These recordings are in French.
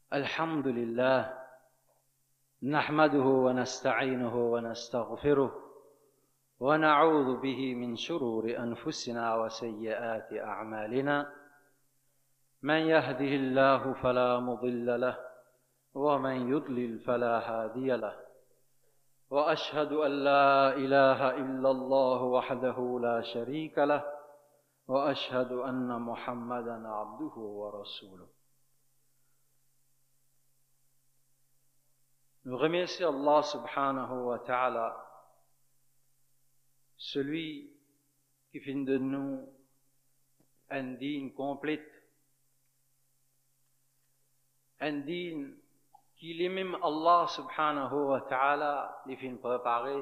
الحمد لله نحمده ونستعينه ونستغفره ونعوذ به من شرور أنفسنا وسيئات أعمالنا من يهده الله فلا مضل له ومن يضلل فلا هادي له وأشهد أن لا إله إلا الله وحده لا شريك له وأشهد أن محمدا عبده ورسوله. Nous remercions Allah subhanahu wa ta'ala, celui qui fait de nous un digne complète, un digne qu'il est même Allah subhanahu wa ta'ala les fait préparer.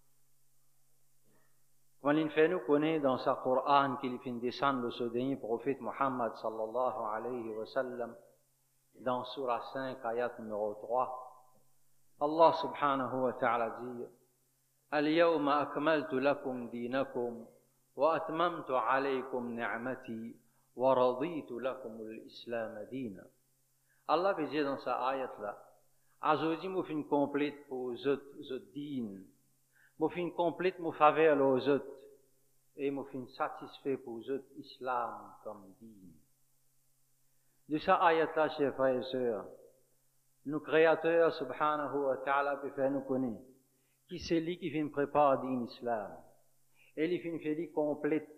Quand il fait nous connaître dans sa Coran qu'il fait descendre le dernier prophète Muhammad sallallahu alayhi wa sallam dans surah 5 ayat numéro 3. Allah subhanahu wa ta'ala dit اليوم أكملت لكم دينكم وأتممت عليكم نعمتي ورضيت لكم الإسلام دينا. Allah veut dire dans sa ayat là, aujourd'hui moi fin complète pour aux autres dînes, moi fin complète moi faveur aux autres et moi fin satisfait pour aux autres islam comme dîne. De sa ayat là, chers frères et sœurs, nous créateurs subhanahu wa ta'ala peut faire nous connaître qui c'est lui qui vient préparer l'islam et il vient faire complète.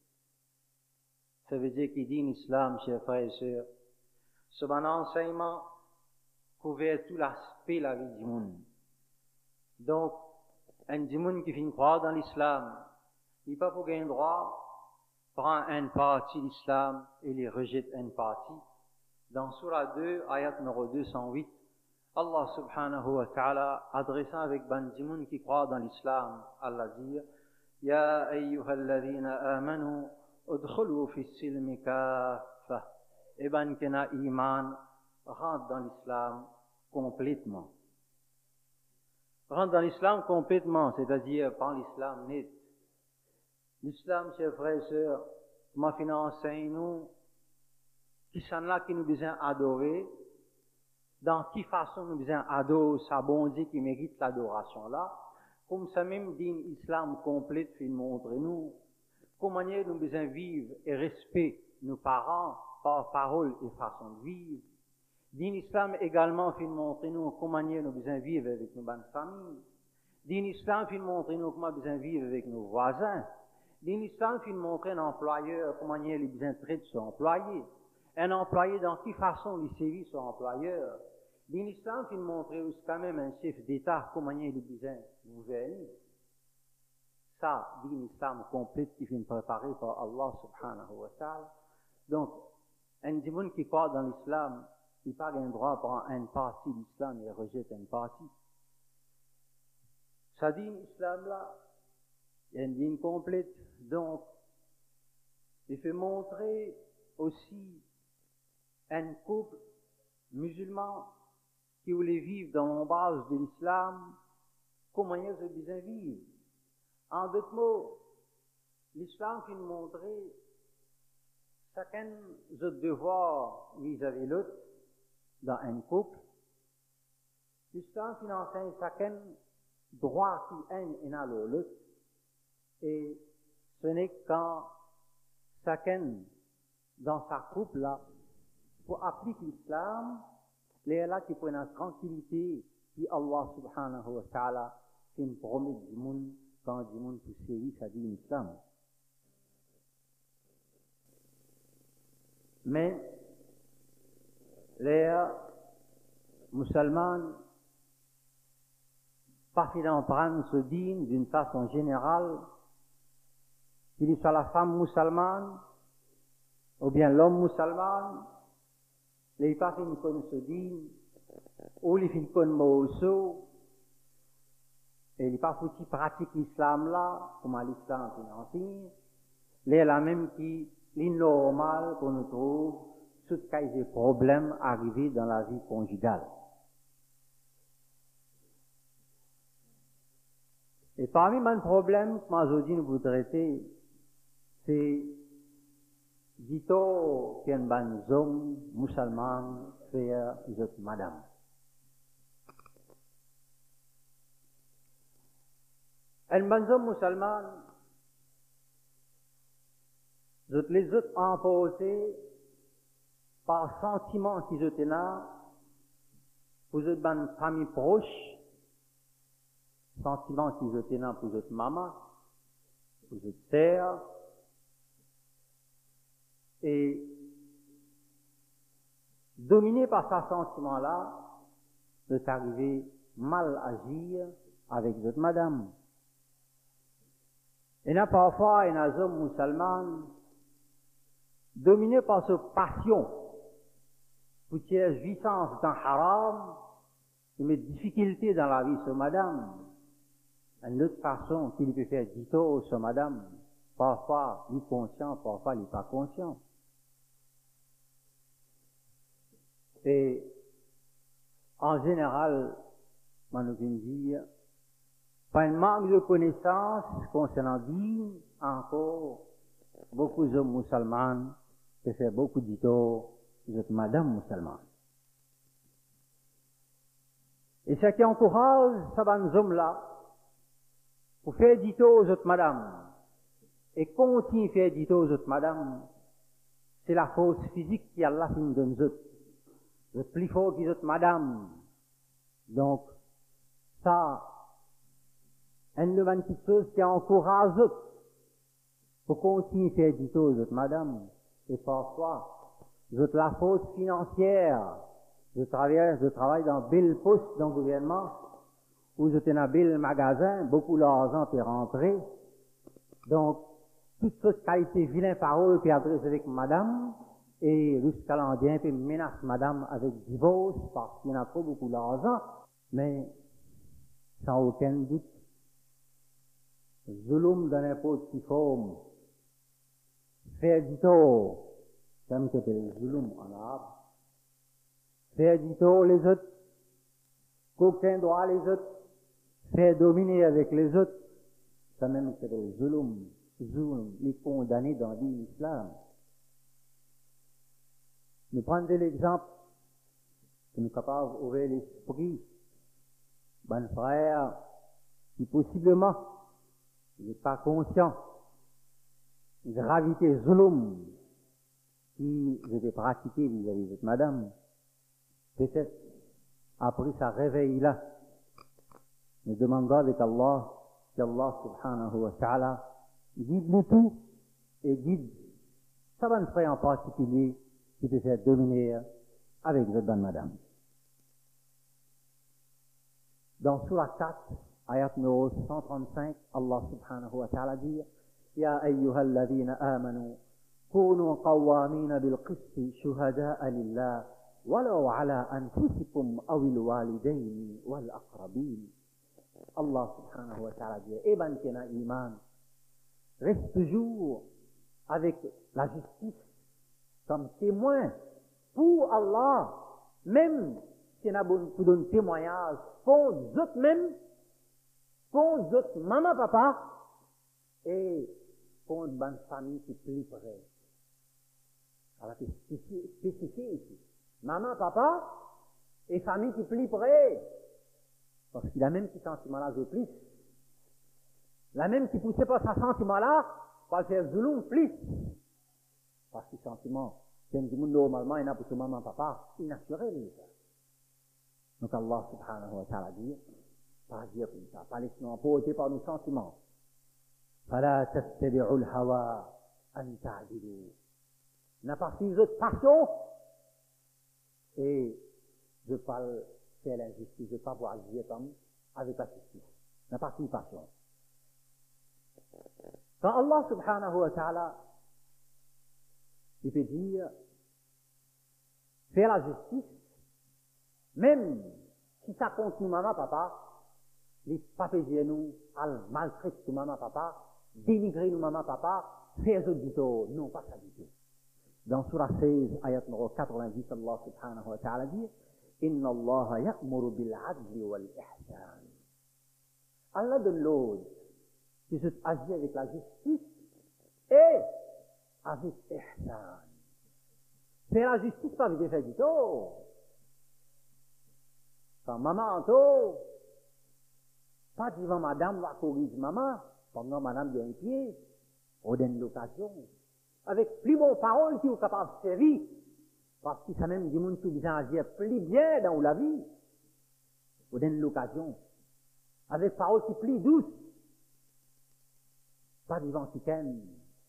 Ça veut dire qu'il dit l'islam, chers frères et sœurs, c'est un enseignement couvert tout l'aspect de la vie du monde. Donc un du monde qui vient croire dans l'islam, il n'est pas pour gagner droit prend une partie de l'islam et il rejette une partie. Dans surah 2 ayat numéro 208, Allah subhanahu wa ta'ala adressant avec Bandimoun qui croit dans l'islam, Allah dit Ya ayyuhalladhina amanu udkhulu fi silmi kaffa. Et ben kena iman rentre dans l'islam complètement. Rentre dans l'islam complètement, c'est-à-dire par l'islam net. L'islam, chers frères et sœurs, m'a fait enseigner nous qui sont là qui nous besoin adorer. Dans quelle façon nous besoin adorer sa bon Dieu qui mérite l'adoration là, comme ça même dit l'islam complète fait montrer nous comment nous besoin vivre et respecter nos parents par parole et façon de vivre. Din l'islam également fait montrer nous comment nous besoin vivre avec nos bonnes familles. Din l'islam fait montrer nous comment besoin vivre avec nos voisins. Din l'islam fait montrer un employeur comment il besoin traiter son employé. Un employé dans quelle façon il sévit son employeur. L'islam il montrait aussi quand même un chef d'État comment il besoin gouverner. Ça, l'islam complète qui vient préparer par Allah subhanahu wa ta'ala. Donc, un monde qui croit dans l'islam, il n'a pas le droit à prendre une partie de l'islam et rejette une partie. Ça dit l'islam là, il y a une ligne complète. Donc, il fait montrer aussi un couple musulman qui voulait vivre dans la base de l'islam, comment ils ont besoin vivre. En d'autres mots, l'islam fait montrer chacun de devoirs vis-à-vis l'autre dans un couple. L'islam fait enseigne chacun droit qui un à l'autre. Et ce n'est quand chacun dans sa couple là, pour appliquer l'islam, les là qui prennent la tranquillité, puis Allah subhanahu wa ta'ala fait une promesse du monde quand du monde pour sévir, ça dit l'islam. Mais les musulmans, pas finalement prendre ce dîne d'une façon générale, qu'il soit la femme musulmane, ou bien l'homme musulman, les personnes qui se disent, ou les filles qui se et les personnes qui pratiquent l'islam là, comme l'islam financier, les là même qui, les normal qu'on trouve, tout cas des problèmes arrivés dans la vie conjugale. Et parmi les problèmes que aujourd'hui nous vous traiter, c'est dit-on qu'il y a un homme musulman faire votre madame. Un bon homme musulman, les autres imposés par sentiment qu'ils étaient là, pour votre bonne famille proche, sentiment qu'ils étaient là pour votre maman, pour votre sœur, et dominé par ce sentiment-là, de t'arriver mal agir avec votre madame. Et là, parfois, un homme musulman, dominé par cette passion, pour qu'il y ait jouissance dans haram, il met difficulté dans la vie sur madame. Une autre façon qu'il peut faire dito sur madame, parfois il est conscient, parfois il n'est pas conscient. Et en général, on nous vient dire, pas un manque de connaissances concernant Dieu, encore, beaucoup d'hommes musulmans peuvent faire beaucoup dito de madame musulmane. Et ce qui encourage ces hommes-là, pour faire dito aux autres madame, et continuer à faire dito aux autres madame, c'est la force physique qui a la fin de nous autres. Vous êtes plus fort que les autres madame. Donc, ça, une petite chose qui encourage les autres, pour continuer à faire dito aux autres madame. Et parfois, vous êtes la force financière. Je travaille dans belle poste dans le gouvernement, où j'étais dans bel magasin, beaucoup d'argent est rentré. Donc, toute cette qualité vilaine parole puis adresse avec madame, et le Scandinavien puis menace madame avec divorce parce qu'il y en a trop beaucoup d'argent, mais sans aucun doute, zulum dans n'importe quelle forme, faire du tort, comme que le zulum en arabe, faire du tort les autres, qu'aucun droit les autres, faire dominer avec les autres, ça même que le zulum, les condamnés dans l'islam. Nous prenons l'exemple que nous sommes capables d'ouvrir l'esprit, bon frère, qui possiblement n'est pas conscient de la gravité zulum qui était pratiqué vis-à-vis de madame. Peut-être après sa réveil là, nous demandons avec Allah, qu'Allah subhanahu wa ta'ala guide nous tout et guide sa bonne frère en particulier qui peut faire dominer avec votre bonne madame. Dans Surah 4, ayat numéro 135, Allah subhanahu wa ta'ala dit Ya ayyuhal ladhina amanu kunu qawwamina bil qisti shuhada'a lillah walau ala anfusikum awil walidaini wal aqrabin. Allah subhanahu wa ta'ala dit Eh ben qui a iman, reste toujours avec la justice comme témoin pour Allah, même si on a pour donner témoignage pour d'autres même, pour d'autres maman, papa, et pour une bonne famille qui plie près. Alors c'est spécifié ici. Maman, papa, et famille qui plie près. Parce qu'il a même ce sentiment-là, je plie. La même qui poussait pas ce sentiment-là, pas faire zulum, plie. Parce que sentiment, c'est un monde normalement, il y a pour maman, papa, il naturel. Donc Allah subhanahu wa ta'ala dit, pas dire comme ça, pas laisser nous emporter par nos sentiments. فَلَا تَتَّبِعُوا الْهَوَىٰ أَن تَعْدِلُوا. N'a pas suivi votre passion, et je ne parle faire l'injustice, je ne pas voir agir comme avec la justice. N'a pas suivi passion. Quand Allah subhanahu wa ta'ala, il peut dire, faire la justice, même si ça compte nous, maman, papa, les papes et nous, maltraiter nous, maman, papa, dénigrer nous, maman, papa, faire autres du tout. Non, pas ça du tout. Dans Surah 16, ayat numéro 90, Allah subhanahu wa ta'ala dit, Inna Allah ya'muru bil adli wal ihsan. Allah donne l'ordre qui se agit avec la justice et avec ihsan. Faire la justice pas avec des faits du tout. Quand maman entend, pas devant madame va corriger maman, pendant madame vient pied, on donne l'occasion. Avec plus bonnes paroles qui sont capables de servir, parce que ça même dit monde qui bien agir plus bien dans la vie, on donne l'occasion. Avec paroles qui plus douces, pas devant chicken,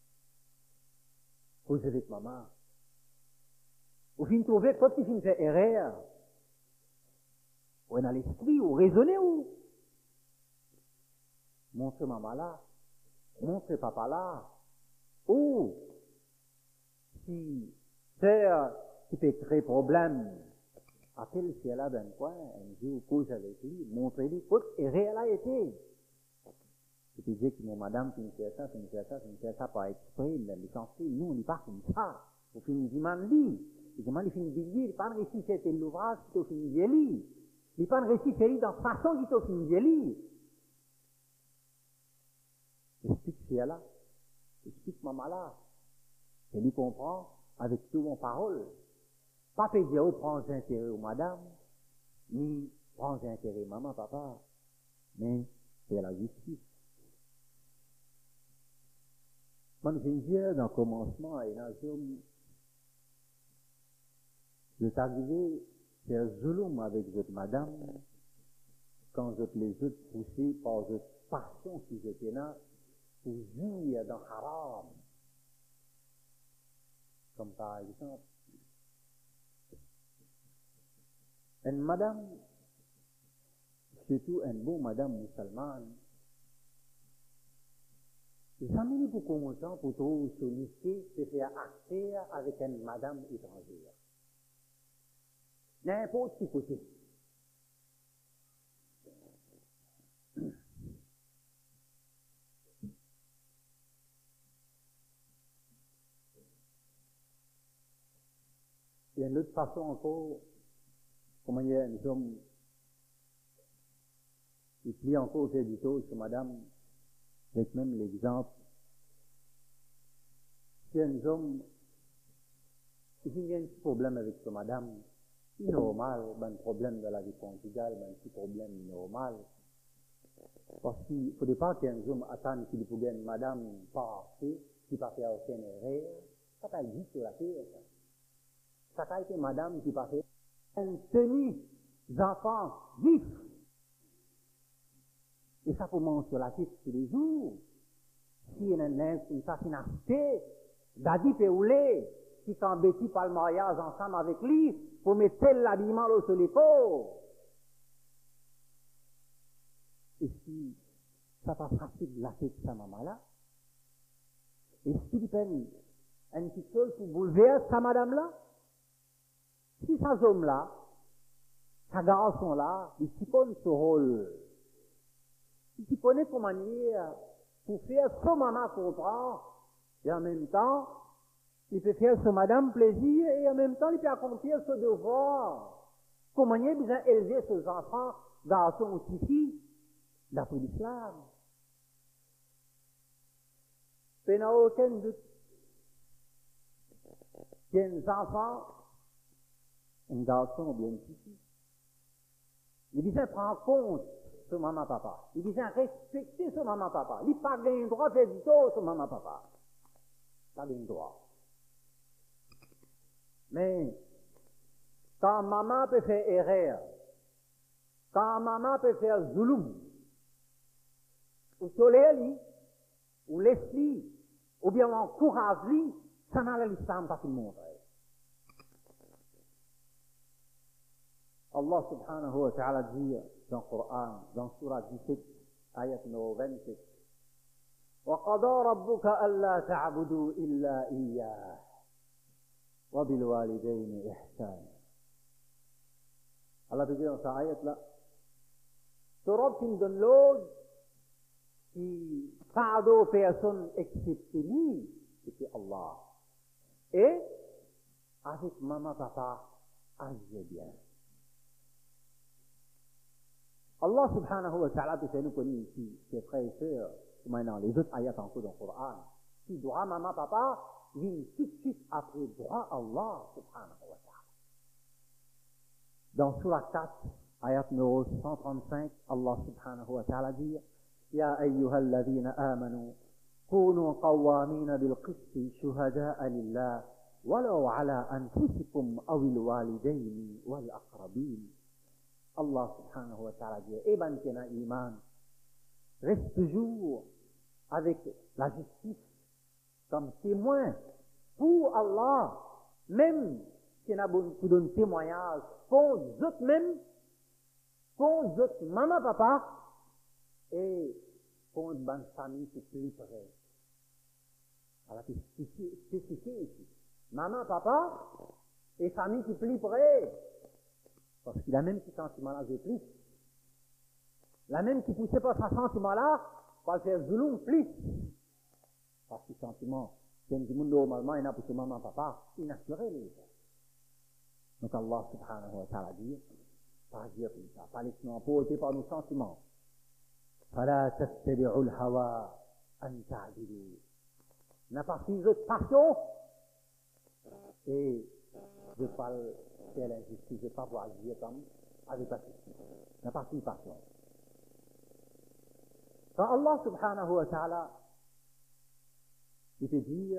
cause avec maman. Au fin trouver quand il finit faire erreur, on a l'esprit, ou raisonner ou. Montre maman là, montre papa là, ou si sœur qui peut créer problème, appelle si elle a d'un coin, un jour cause avec lui, montre-lui, écoute, erreur a été. Et puis dire que mon madame, qui me fait ça, qui me fait ça, qui me fait ça par exprès, mais les enfants, nous, on n'est pas comme ça. Au fin du man lit. Il demande, il finit de lire, il pas de récit, c'était l'ouvrage qui t'a fini de lire. Il pas de récit, c'est dans la façon qui t'a fini de lire. Explique si elle a. Explique maman là. Elle lui comprend avec tout mon parole. Pas peut dire, oh, prends intérêt aux madame, ni prends intérêt maman, papa, mais c'est la justice. Moi, je viens de dire dans le commencement, et dans je suis arrivé faire zulum avec votre madame, quand je les autres poussés par votre passion qui était là, pour jouir dans haram. Comme par exemple, une madame, surtout une bonne madame musulmane, jamais pour commencer pour trouver solliciter de faire affaire avec une madame étrangère. N'importe qui côté. Il y a une autre façon encore, comment il y a, nous sommes, il plie encore faire du tout sur madame, avec même l'exemple. Si un homme, il y a un petit problème avec sa madame, c'est normal, un problème de la vie conjugale, un petit problème normal. Parce qu'il ne faudrait pas qu'un homme attende qu'il faut une madame parfaite, qui ne va faire aucune erreur. Ça t'a dit sur la terre, ça. Ça t'a été madame qui va faire un tenue d'enfants vifs. Et ça commence sur la tête tous les jours. Si il y a une assassinat, Dadi Péoulé, qui s'embêtit par le mariage ensemble avec lui, pour mettre l'habillement sur l'épaule. Et si ça va frapper de la tête de sa maman-là, et s'il peine un petit chose pour bouleverser sa madame-là, si sa homme-là, sa garçon-là, il s'y pose ce rôle. Il s'y pose pour manière, pour faire son maman comprendre, et en même temps, il peut faire son madame plaisir, et en même temps, il peut accomplir ce devoir. Comment il a besoin d'élever ses enfants, garçons ou filles, d'après l'islam. Il n'y a aucun doute. Il y a des enfants, un garçon ou bien une fille. Il besoin prendre compte son maman papa. Il besoin respecter son maman papa. Il n'a pas le droit de faire du tout son maman papa. Pas le droit. Mais, quand maman peut faire erreur, quand maman peut faire zulum, ou tolère-lui, ou laisse-lui, ou bien encourage-lui, ça n'a l'islam pas tout le monde. Allah subhanahu wa ta'ala dit dans le Coran, dans Surah 17, ayat numéro 26, وَقَضَى رَبُّكَ أَلَّا تَعْبُدُوا إِلَّا إِيَّاهُ وَبِالْوَالِدَيْنِ إِحْسَانًا. Allah dit dans cette ayat-là, ce Rab qui nous donne l'ordre, qui pas d'autres personnes excepté lui, c'est Allah. Et, avec maman, papa, agissez bien. Allah subhanahu wa ta'ala peut faire nous connaître ici, ses frères et sœurs, maintenant les autres ayats encore dans le Coran. Si droit maman, papa, vient tout de suite après droit Allah subhanahu wa ta'ala. Dans Surah 4, ayat numéro 135, Allah subhanahu wa ta'ala dit Ya ayyuhalladhina amanu kunu qawwamina bil qisti shuhada'a lillah walau ala anfusikum awil walidaini wal aqrabin. Allah subhanahu wa ta'ala dit Eh ben qui a iman, reste toujours avec la justice comme témoin pour Allah, même si on a pour donner témoignage pour eux mêmes, pour eux maman, papa, et pour une bonne famille qui est plus près. Alors, c'est spécifié ici. Maman, papa, et famille qui est plus près. Parce qu'il a même ce sentiment-là, j'ai plus. La même qui poussait par ce sentiment-là, va faire zulum plus. Parce que ce sentiment, c'est un monde normalement, il n'a pas maman, papa, inassuré. Donc Allah subhanahu wa ta'ala dit, pas dire comme ça, pas laisser nous emporter par nos sentiments. فَلَا تَتَّبِعُوا الْهَوَىٰ أَن تَعْدِلُوا. N'a pas suivi votre passion et je ne vais pas faire l'injustice, je ne vais pas vous agir comme avec la justice. N'a pas suivi passion. Quand Allah subhanahu wa ta'ala il te dit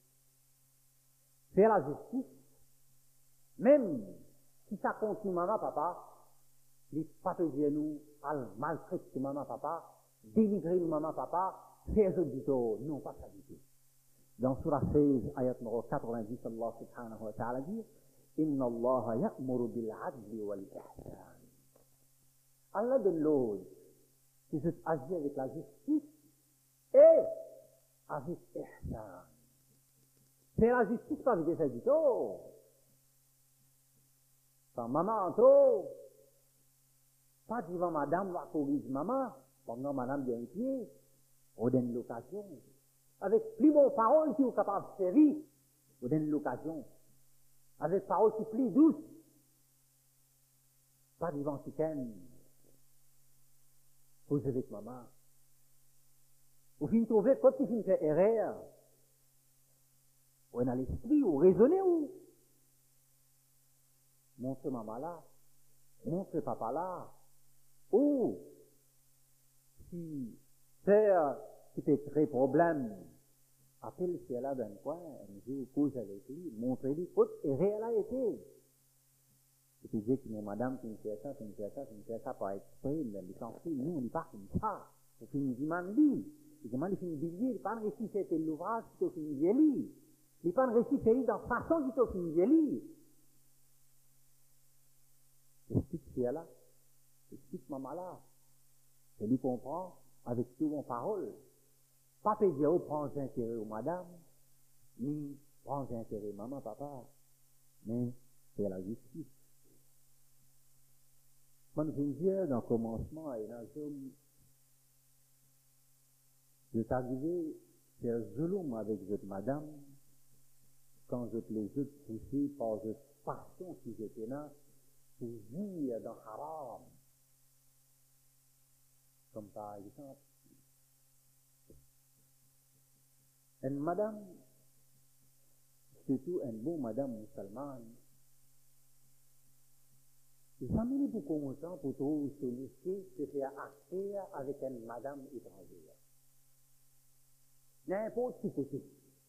faire la justice, même si ça continue maman, papa, il pas te dire nous, maltraiter maman, papa, délivrer maman, papa, faire ce du tout. Non, pas ça du tout. Dans Surah 16, ayat numéro 90, Allah subhanahu wa ta'ala dit Inna Allah ya'muru bil adli wal ihsan. Allah donne l'ordre qui se agit avec la justice et avec ihsan. C'est la justice pas avec des du tout. Quand maman en tout, pas devant madame va corriger maman, pendant madame vient pied, on donne l'occasion. Avec plus bonnes paroles qui sont capables de servir, on donne l'occasion. Avec paroles qui plus douces, pas devant quelqu'un, cause avec maman. Au fin de trouver, quand tu finis de faire erreur, on a l'esprit, ou raisonner, ou montre maman là, montre papa là, ou si père qui fait très problème, appelle si elle a d'un coin, un jour cause avec lui, montre-lui, côte erreur a été. Et puis dire que mais madame, tu me fais ça, tu me fais ça, tu me fais ça par exprès, mais il s'en fout, nous on n'est pas comme ça. Et puis il demande lui, il demande, il finit de dire, il pas de récit c'était l'ouvrage qui t'a fini de lire. Il pas de récit c'est dans la façon qui t'a fini de lire. Explique si elle a, explique maman là. Et lui comprend avec tout mon parole. Pas te dire, oh, prends intérêt aux madame, ni prends intérêt maman, papa, mais c'est la justice. Quand je disais dans le commencement, et dans le je suis arrivé à faire zulum avec votre madame, quand je les ai poussés par cette passion qui était là, pour dire dans haram. Comme par exemple, une madame, surtout une bonne madame musulmane, jamais pour commencer pour trouver celui-ci se faire affaire avec une madame étrangère. N'importe qui côté.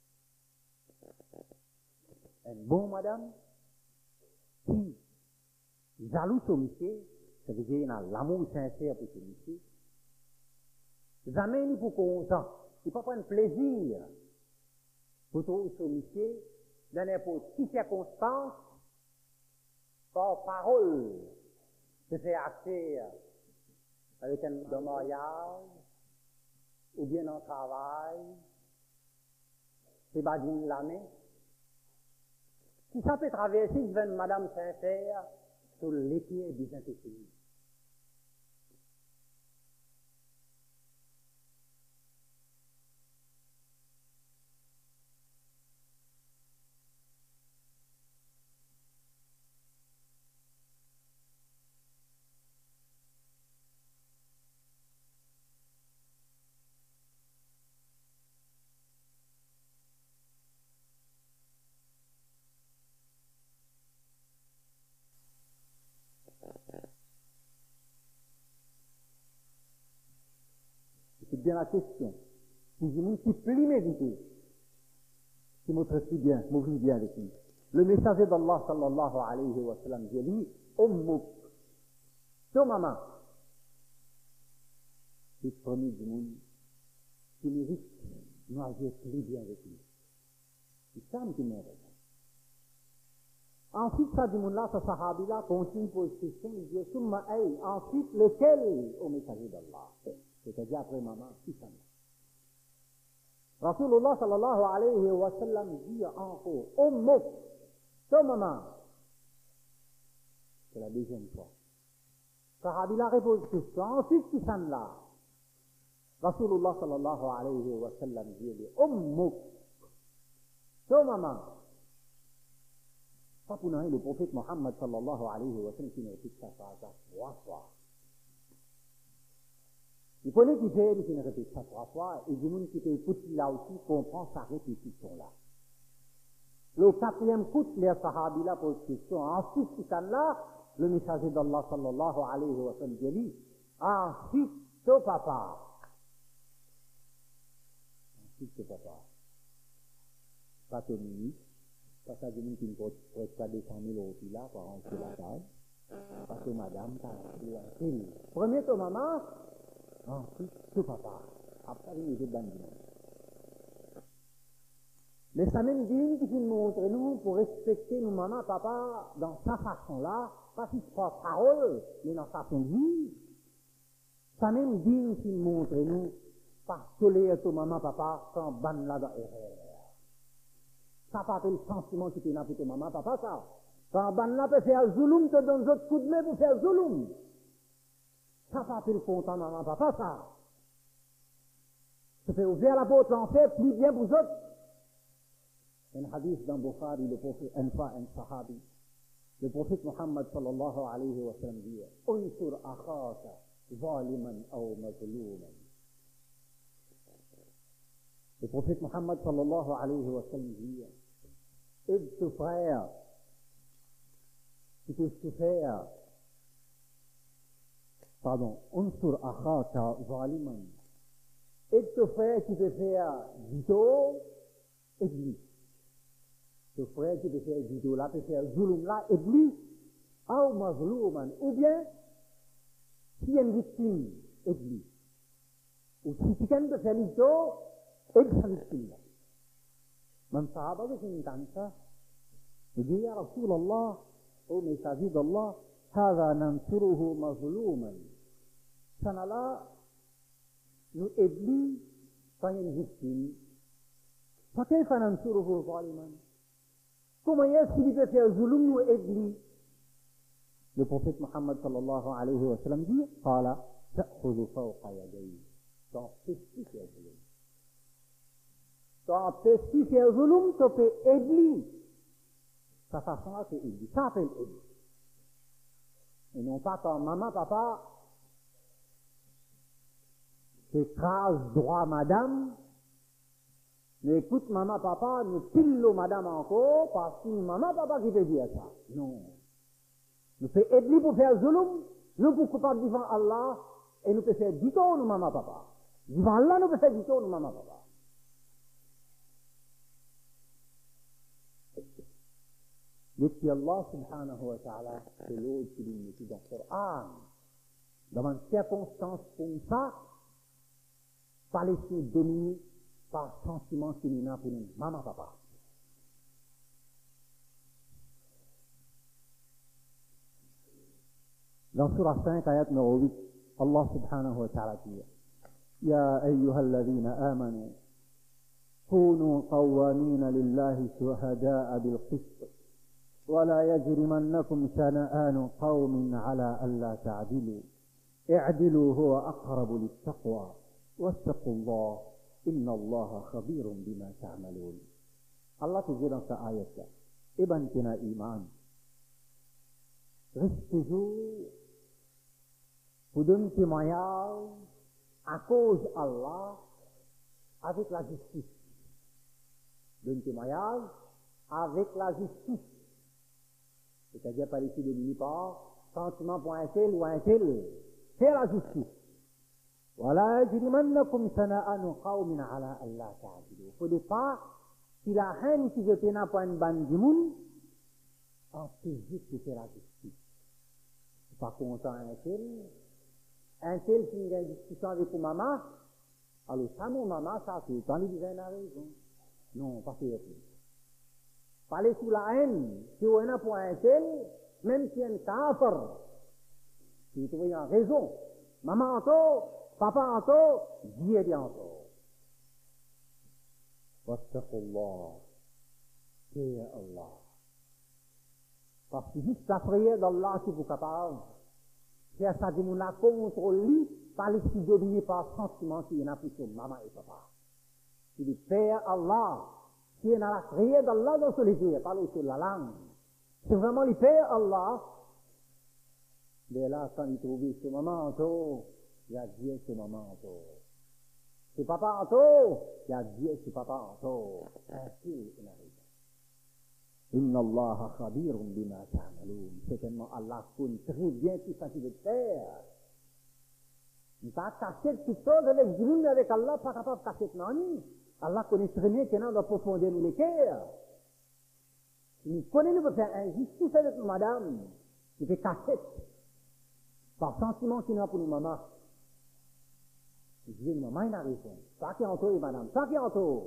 Une bonne madame qui jaloux sur monsieur, ça veut dire qu'il a l'amour sincère pour ce monsieur. Jamais pour commencer, il ne peut pas prendre plaisir pour trouver ce monsieur dans n'importe quelle circonstance, par parole, se faire affaire avec un de mariage, ou bien en travail, c'est badine la main. Si ça peut traverser devant une madame sincère, sur l'épier des intestins. bien la question. Si je me suis plus médité, qui me traite bien, m'ouvre bien avec lui. Le messager d'Allah sallallahu alayhi wa sallam dit, Ummuk, ton maman, c'est le premier du monde qui mérite nous agir plus bien avec lui. C'est ça qui mérite. Ensuite, ça dit là, ce sahabi-là continue pour une question, il dit, Summa ay, ensuite, lequel au messager d'Allah? C'est-à-dire après maman, qui ça? Rasulullah sallallahu alayhi wa sallam dit encore, Ummuk, ton maman. C'est la deuxième fois. Sahabi-là répond une question, ensuite, qui ça là? Rasulullah sallallahu alayhi wa sallam dit, Ummuk, ton maman. Ça pour nous, le prophète Mohammed sallallahu alayhi wa sallam qui nous répète ça 3 fois. Il faut qu'il fait, il nous répète ça 3 fois, et du monde qui écoute là aussi comprend sa répétition là. Le 4e coup, les sahabis là pose question. Ensuite, ce là, le messager d'Allah sallallahu alayhi wa sallam dit, ensuite, ton papa. Ensuite, ton papa. Pas ton ministre. Parce que j'ai qui ne peut pas 200 000 euros là pour rentrer la table. Parce que madame, t'as appris. Premier ton maman, ensuite ton papa. Après, il y a des bandits. Mais ça même dit qu'il nous montre nous pour respecter nos mamans, papa, dans sa façon-là, pas qu'il soit parole, mais dans sa façon de vie. Ça même dit qu'il nous montre nous, parce que les ton maman, papa, sans ban là dans erreur. Ça pas le sentiment qui est là pour ton maman, papa, ça. Quand ban là peut faire zulum, te donne d'autres coups de main pour faire zulum. Ça pas le content, maman, papa, ça. Ça fait ouvrir la porte, en fait, plus bien pour autres. Un hadith dans Bukhari, le prophète, un sahabi. Le prophète Muhammad sallallahu alayhi wa sallam dit, Unsur akhaka, zaliman aw mazluman. Le prophète Muhammad sallallahu alayhi wa sallam dit, aide ton frère qui peut souffrir, unsur akhaka zaliman. Aide ton frère qui peut faire du tort, aide-lui. Ton frère qui peut faire du tort là, peut faire zulum là, aide-lui. Ou mazlouman, ou bien, s'il y a une victime, aide-lui. Ou si quelqu'un peut faire du tort, aide sa victime. من صحابة كنت عنك يقول يا رسول الله أو مساجد الله هذا ننصره مظلوما سنة لا نؤدي فينهزم فكيف ننصره ظالما كما يسلي في ظلم نؤدي Le prophète Muhammad sallallahu alayhi wa sallam dit قال تأخذ فوق يديه dans spécifique ظلم quand tu fais un zulum, tu peux aider. Sa façon là, c'est aider. Ça s'appelle aider. Et non pas quand maman, papa, t'écrase droit madame, mais écoute maman, papa, nous pile madame encore, parce que maman, papa qui peut dire ça. Non. Nous faisons aider pour faire zulum, nous pour couper devant Allah, et nous pouvons faire du tout, nous maman, papa. Devant Allah, nous pouvons faire du tout, nous maman, papa. Depuis Allah subhanahu wa ta'ala, c'est l'autre qui dit dans le Coran. Dans une circonstance comme ça, pas laisser dominer par sentiment qui nous a pour nous, maman, papa. Dans Surah 5, ayat numéro 8, Allah subhanahu wa ta'ala dit, Ya ayyuhalladhina amanu, كونوا قوامين لله شهداء بالقسط ولا يجرمنكم شنآن قوم على ألا تعدلوا اعدلوا هو أقرب للتقوى واتقوا الله إن الله خبير بما تعملون. Allah te dit dans sa ayat là, Ibn Kina Iman, reste toujours pour donner témoignage à cause Allah avec la justice. Donne témoignage avec la justice. C'est-à-dire pas laisser dominer par sentiment pour un tel ou un tel. C'est la justice. ولا يجرمنكم شنآن قوم على ألا تعدلوا. Au départ, si la haine qui était dans point ban du monde, empêcher de faire la justice. Pas content un tel qui a une discussion avec maman, alors ça mon maman, ça c'est dans les dizaines de raison. Non, pas faire plus. Parler sous la haine, si on a pour un tel, même si un kafir, si tu vois raison, maman en tout, papa en tout, Dieu dit en tout. Wattaqullah, c'est Allah. Parce que juste la prière d'Allah, si vous êtes capable, c'est ça que nous la contrôle lui, par les désobéir par sentiment qui est là pour maman et papa. C'est le Père Allah, qui est dans la prière d'Allah dans ce livre, pas sur la langue. C'est vraiment le Père Allah. Mais là, quand il trouve ce maman en tout, il y a Dieu ce maman en tout. C'est papa en tout, il y a Dieu ce papa en tout. Ainsi, il arrive. Inna Allah khabirun bima ta'malun. Certainement, Allah connaît très bien tout ça qu'il veut faire. Il ne pas cacher toute chose avec Dieu, avec Allah, pas capable de cacher non. Allah connaît très bien qu'il y a dans profondeur nous les cœurs. Il connaît, nous peut faire injustice avec madame, il fait cacher. Par sentiment qu'il a pour nous, maman. Je dis, maman, il a raison. Ça qui est en toi, madame, ça qui est en toi.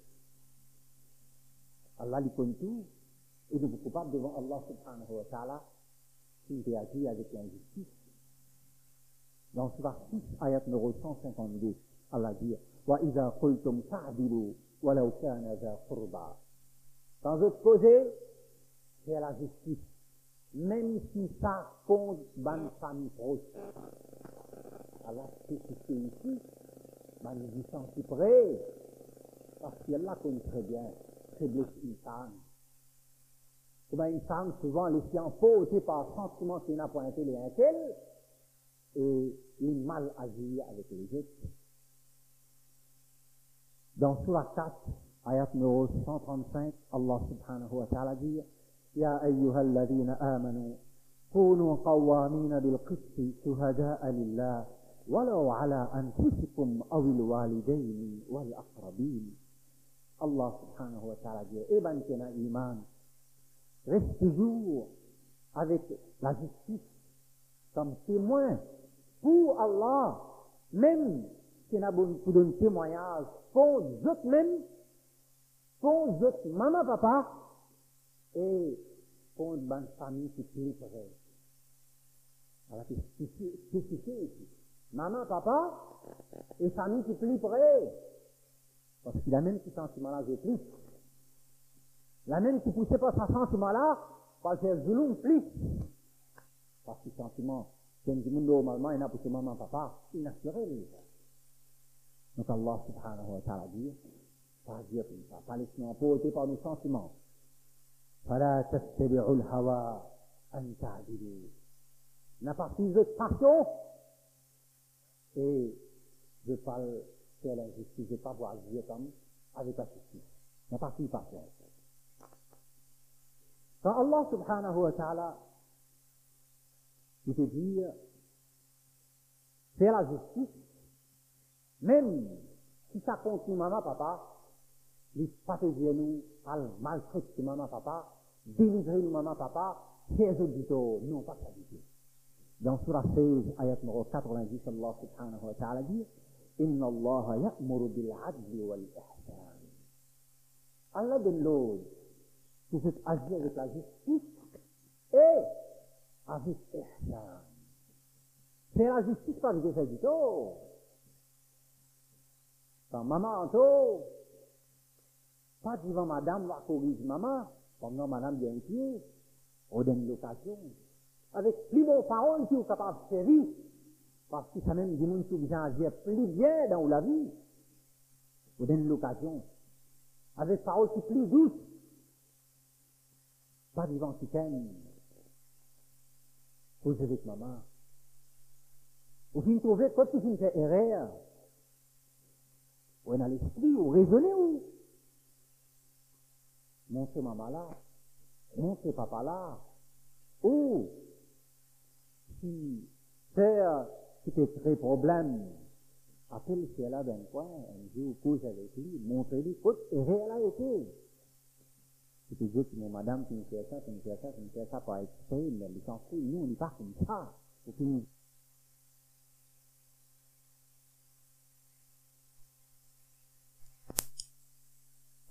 Allah lui connaît tout. Et nous sommes coupables devant Allah subhanahu wa ta'ala s'il réagit avec l'injustice. Dans Surah 6, ayat numéro 152, Allah dit وَإِذَا قُلْتُمْ فَعْدِلُوا وَلَوْ كَانَ ذَا قُرْبَى. Quand vous posez, c'est la justice. Même si ça compte dans une famille proche. Allah spécifie ici, dans les distants si près, parce qu'Allah connaît très bien, faiblesse une femme. Une femme souvent laissée en faute par sentiment qui n'a point été un tel, et il mal agir avec les autres. Dans Surah 4, ayat numéro 135, Allah subhanahu wa ta'ala dit يا أيها الذين آمنوا كونوا قوامين بالقسط شهداء لله ولو على أنفسكم أو الوالدين والأقربين. Allah subhanahu wa ta'ala dit eh ben qui a iman, reste toujours avec la justice comme témoin pour Allah, même qui n'a pas pour donner témoignage pour d'autres même, pour d'autres maman, papa, et pour une bonne famille qui prie pour elle. Alors, c'est spécifié ici. Maman, papa, et famille qui prie pour elle. Parce qu'il a même ce sentiment-là, je plus. La même qui poussait pas ce sentiment-là, parce que Zulum plus. Parce que ce sentiment, c'est un monde normalement, il n'a poussé maman, papa, il n'a tiré lui. Donc Allah subhanahu wa ta'ala dit, pas dire comme ça, pas laisser emporter par nos sentiments. فَلَا تَتَّبِعُوا الْهَوَىٰ أَنْ تَعْدِلُوا. N'a pas pris de passion, et je ne vais pas faire l'injustice, je ne vais pas voir Dieu comme avec la justice. N'a pas pris de passion. Quand Allah subhanahu wa ta'ala, il te dit, faire la justice, même si ça continue maman, papa, les pathologies nous, maltraiter maman, papa, délivrer maman, papa, c'est auditeurs, non pas ça du tout. Dans Surah 16, ayat numéro 90, Allah subhanahu wa ta'ala dit, Inna Allah ya'muru bil adli wal ihsan. Allah donne l'ordre pour agir avec la justice et avec ihsan. C'est la justice pas avec les auditeurs. Quand maman entend, pas devant madame, va corriger maman, pendant madame bien pied, on donne l'occasion. Avec plus de paroles qui sont capables de servir, parce que ça même dit monde qui vient agir plus bien dans la vie, on donne l'occasion. Avec paroles qui plus douces, pas devant qui t'aime, cause avec maman. Ou fin trouver quand tu finis faire erreur, ou dans l'esprit, ou raisonner, ou montre maman là, montre papa là, ou si père qui te crée problème, appelle si elle a ben quoi, un jour, couche avec lui, montre-lui, écoute, et elle a été. C'est toujours que mon madame, tu me fais ça, tu me fais ça, tu me fais ça par exprès, mais les enfants, nous, on n'est pas comme ça.